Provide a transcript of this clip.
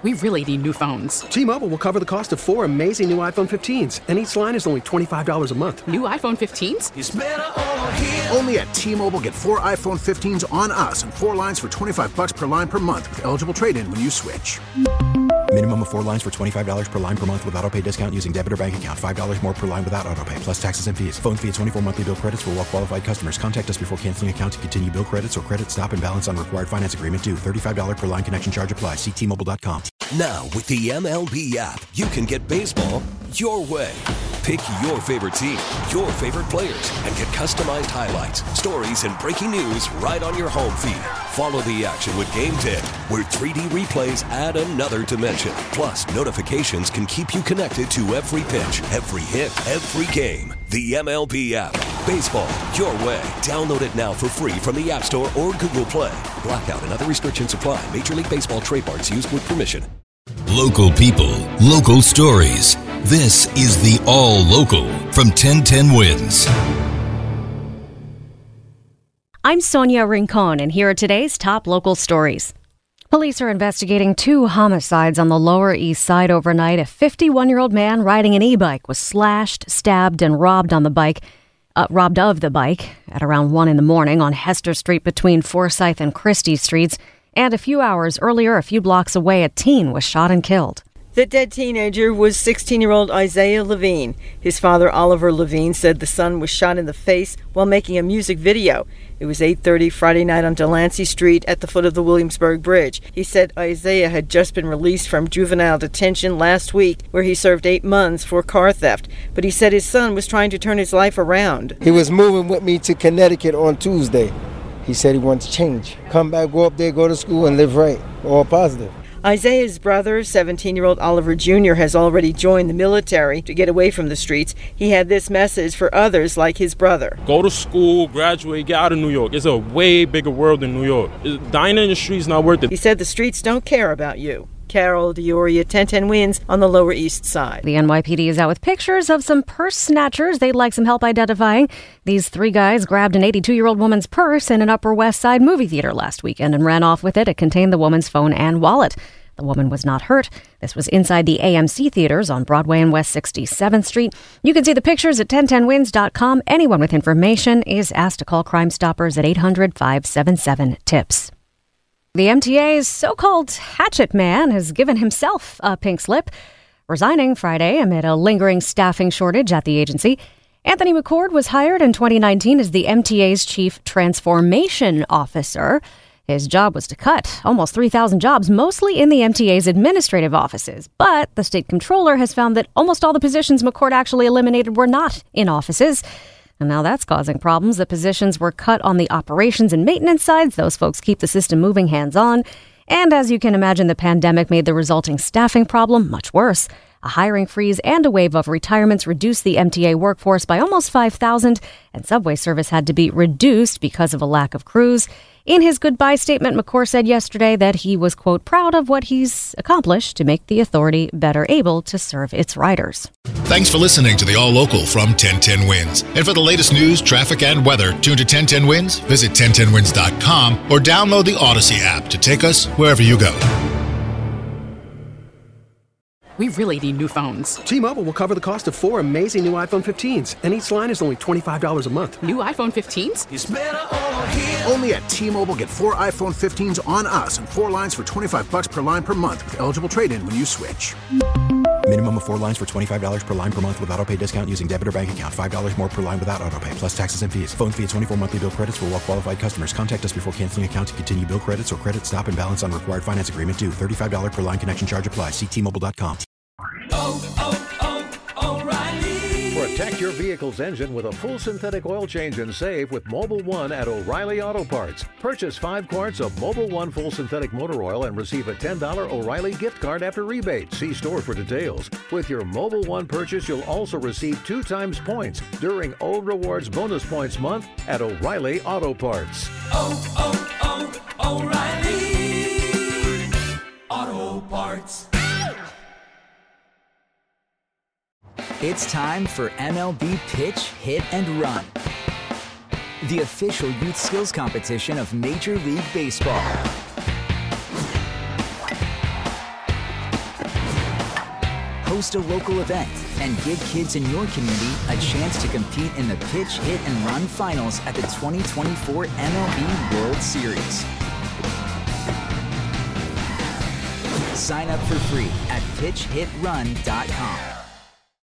We really need new phones. T-Mobile will cover the cost of 4 amazing new iPhone 15s, and each line is only $25 a month. New iPhone 15s? It's better over here. Only at T-Mobile, get 4 iPhone 15s on us and 4 lines for $25 per line per month with eligible trade-in when you switch. Minimum of 4 lines for $25 per line per month with autopay discount using debit or bank account. $5 more per line without autopay, plus taxes and fees. Phone fee at 24 monthly bill credits for well-qualified customers. Contact us before canceling account to continue bill credits or credit stop and balance on required finance agreement due. $35 per line connection charge applies. See T-Mobile.com. Now, with the MLB app, you can get baseball your way. Pick your favorite team, your favorite players, and get customized highlights, stories, and breaking news right on your home feed. Follow the action with Game Day, where 3D replays add another dimension. Plus, notifications can keep you connected to every pitch, every hit, every game. The MLB app. Baseball your way. Download it now for free from the App Store or Google Play. Blackout and other restrictions apply. Major League Baseball trademarks used with permission. Local people, local stories. This is the All Local from 1010 Wins. I'm Sonia Rincon, and here are today's top local stories. Police are investigating 2 homicides on the Lower East Side overnight. A 51-year-old man riding an e-bike was slashed, stabbed, and robbed of the bike at around 1 in the morning on Hester Street between Forsyth and Christie Streets. And a few hours earlier, a few blocks away, a teen was shot and killed. The dead teenager was 16-year-old Isaiah Levine. His father, Oliver Levine, said the son was shot in the face while making a music video. It was 8:30 Friday night on Delancey Street at the foot of the Williamsburg Bridge. He said Isaiah had just been released from juvenile detention last week, where he served 8 months for car theft. But he said his son was trying to turn his life around. He was moving with me to Connecticut on Tuesday. He said he wants to change. Come back, go up there, go to school, and live right. All positive. Isaiah's brother, 17-year-old Oliver Jr., has already joined the military to get away from the streets. He had this message for others like his brother. Go to school, graduate, get out of New York. It's a way bigger world than New York. Dying in the streets is not worth it. He said the streets don't care about you. Carol Dioria, 1010 Wins on the Lower East Side. The NYPD is out with pictures of some purse snatchers they'd like some help identifying. These 3 guys grabbed an 82-year-old woman's purse in an Upper West Side movie theater last weekend and ran off with it. It contained the woman's phone and wallet. The woman was not hurt. This was inside the AMC theaters on Broadway and West 67th Street. You can see the pictures at 1010wins.com. Anyone with information is asked to call Crime Stoppers at 800-577-TIPS. The MTA's so-called hatchet man has given himself a pink slip, resigning Friday amid a lingering staffing shortage at the agency. Anthony McCord was hired in 2019 as the MTA's chief transformation officer. His job was to cut almost 3,000 jobs, mostly in the MTA's administrative offices. But the state comptroller has found that almost all the positions McCord actually eliminated were not in offices. And now that's causing problems. The positions were cut on the operations and maintenance sides. Those folks keep the system moving hands-on. And as you can imagine, the pandemic made the resulting staffing problem much worse. A hiring freeze and a wave of retirements reduced the MTA workforce by almost 5,000, and subway service had to be reduced because of a lack of crews. In his goodbye statement, McCord said yesterday that he was, quote, proud of what he's accomplished to make the authority better able to serve its riders. Thanks for listening to the All Local from 1010 Wins. And for the latest news, traffic, and weather, tune to 1010 Wins, visit 1010wins.com, or download the Odyssey app to take us wherever you go. We really need new phones. T-Mobile will cover the cost of 4 amazing new iPhone 15s, and each line is only $25 a month. New iPhone 15s? It's better over here. Only at T-Mobile, get 4 iPhone 15s on us and 4 lines for $25 per line per month with eligible trade-in when you switch. Minimum of 4 lines for $25 per line per month with autopay discount using debit or bank account. $5 more per line without autopay, plus taxes and fees. Phone fee at 24 monthly bill credits for well-qualified customers. Contact us before canceling account to continue bill credits or credit stop and balance on required finance agreement due. $35 per line connection charge applies. See T-Mobile.com. O'Reilly. Protect your vehicle's engine with a full synthetic oil change and save with Mobil 1 at O'Reilly Auto Parts. Purchase 5 quarts of Mobil 1 full synthetic motor oil and receive a $10 O'Reilly gift card after rebate. See store for details. With your Mobil 1 purchase, you'll also receive 2 times points during Old Rewards Bonus Points Month at O'Reilly Auto Parts. O'Reilly Auto Parts. It's time for MLB Pitch, Hit, and Run, the official youth skills competition of Major League Baseball. host a local event, and give kids in your community a chance to compete in the Pitch, Hit, and Run Finals at the 2024 MLB World Series. Sign up for free at pitchhitrun.com.